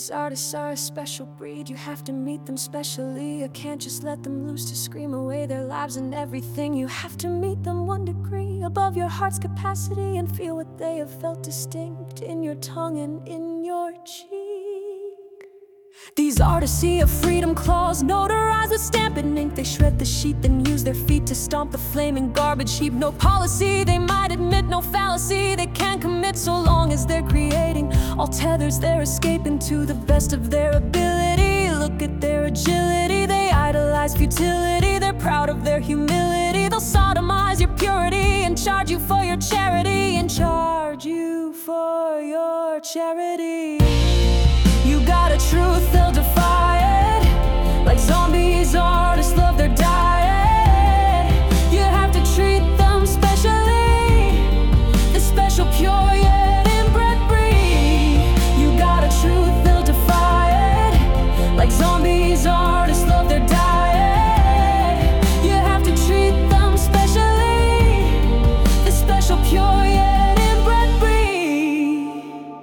These artists are a special breed, you have to meet them specially. You can't just let them loose to scream away their lives and everything. You have to meet them 1 degree above your heart's capacity and feel what they have felt distinct in your tongue and in your cheek. These artists see a freedom clause notarized with stamp and ink. They shred the sheet, then use their feet to stomp the flaming garbage heap. No policy, they might admit, no fallacy they can't commit, so long as they're creating all tethers, they're escaping to the best of their ability. Look at their agility, they idolize futility. They're proud of their humility. They'll sodomize your purity and charge you for your charity. And charge you for your charity. You got a truth, they'll defy it. Like zombies, artists love their diet. You have to treat them specially. The special, pure, yet inbred breed. You got a truth, they'll defy it. Like zombies, artists love their diet. You have to treat them specially. The special, pure, yet inbred breed.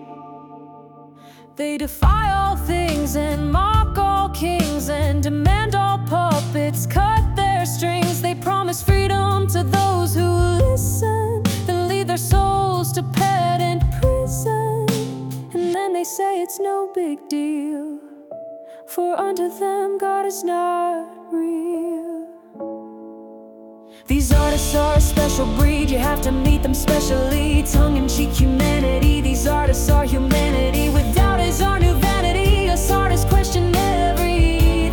They defy all things and mock all kings and demand all puppets cut their strings. They promise freedom to those who listen, then leave their souls to pedant prison. And then they say it's no big deal, for unto them God is not real. These artists are a special breed, you have to meet them specially. Tongue-in-cheek humanity, these artists are humanity. With doubt is our new vanity, us artists question everything.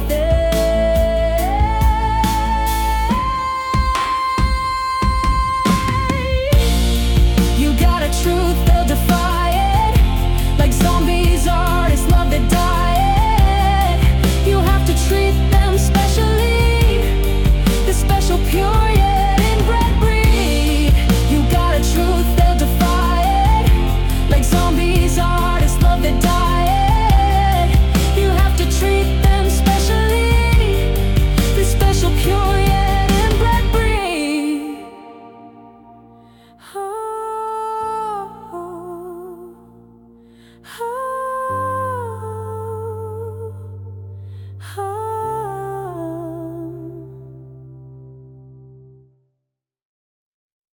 You got a truth, they'll defy it. Like zombies are